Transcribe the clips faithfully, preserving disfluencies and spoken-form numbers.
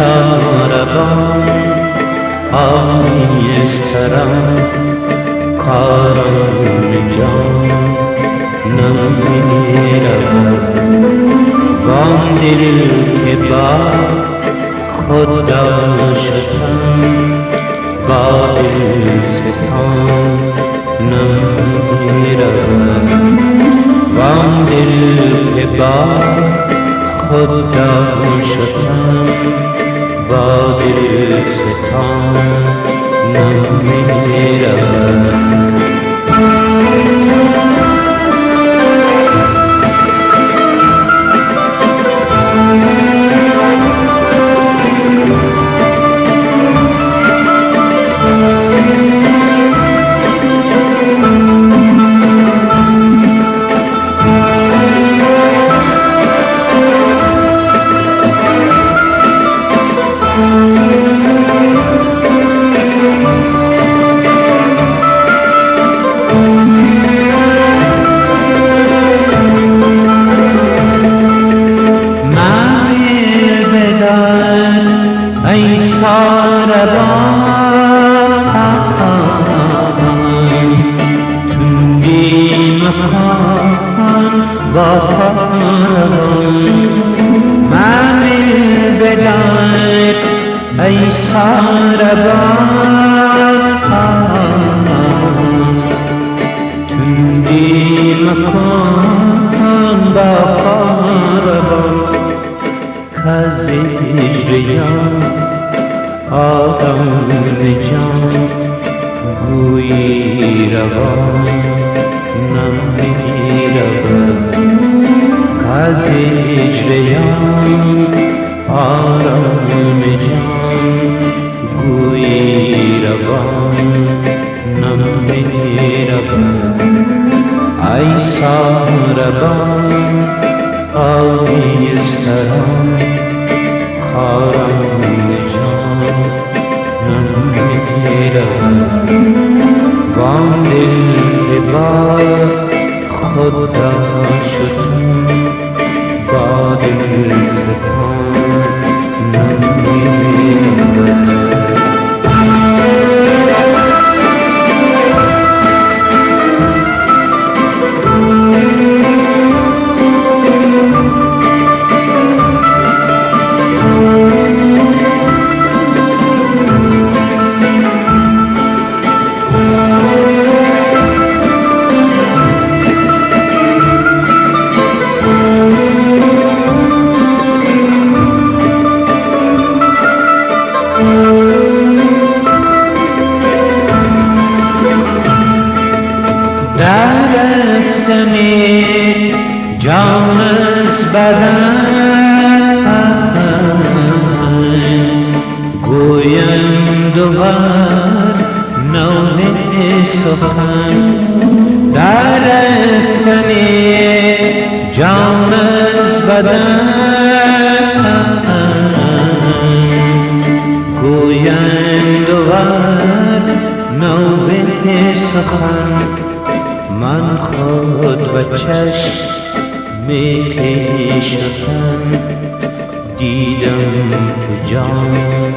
ساربان آمیسترم کاران جان نمیرود وان دل که با خود داشتم با دلستان نمیرود وان دل که با خود داشتم با دلستان نمیرود ای ساربان تندی مکان با کاروان محمل بدار ای ساربان تندی مکان با کاروان کز هجریان آدم جان گویی روان نمیرود کز هجریان آرام جان گویی روان نمیرود ای ساربان آمیسترم کاران جان نمیرود وان دل که با خود داشتم با دلستان نمیرود درفتن جان از بدن گویم دوبار نام سخن درفتن جان از بدن گویم دوبار نام سخن من خود و چشم خویشتن دیدم که جان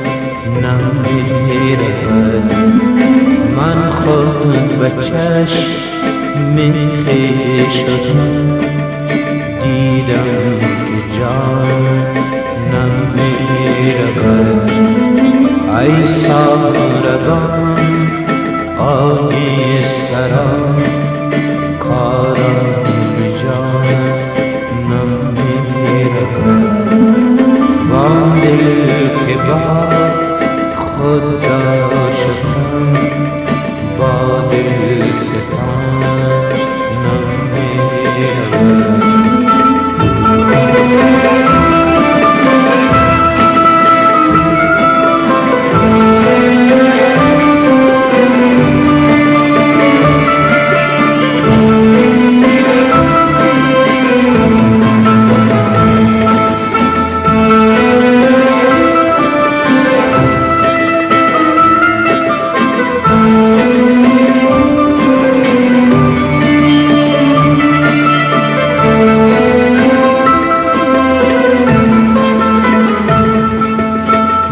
نمیرود من خود و چشم خویشتن دیدم که جان نمیرود ای ساربان آمیسترم کاران جان نمیرود وان دل که با خود داشتم با دلستان نمیرود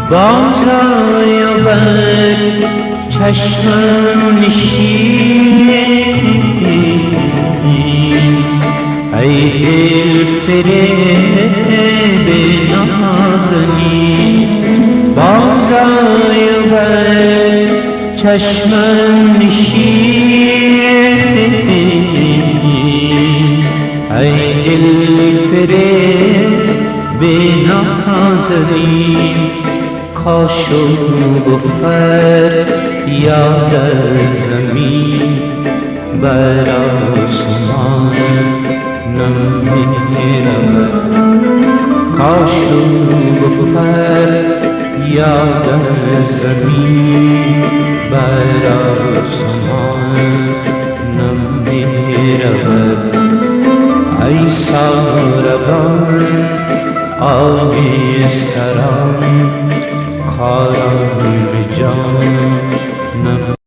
بازآید چشمم نشین ای دل فریب نازنین بازآید چشمم نشین ای دل فریب نازنین کاش و بفر یاد زمین بر آسمان نمی‌رود کاش و بفر یاد زمین بر آسمان نمی‌رود ای ساربان آبی سران خارم به جان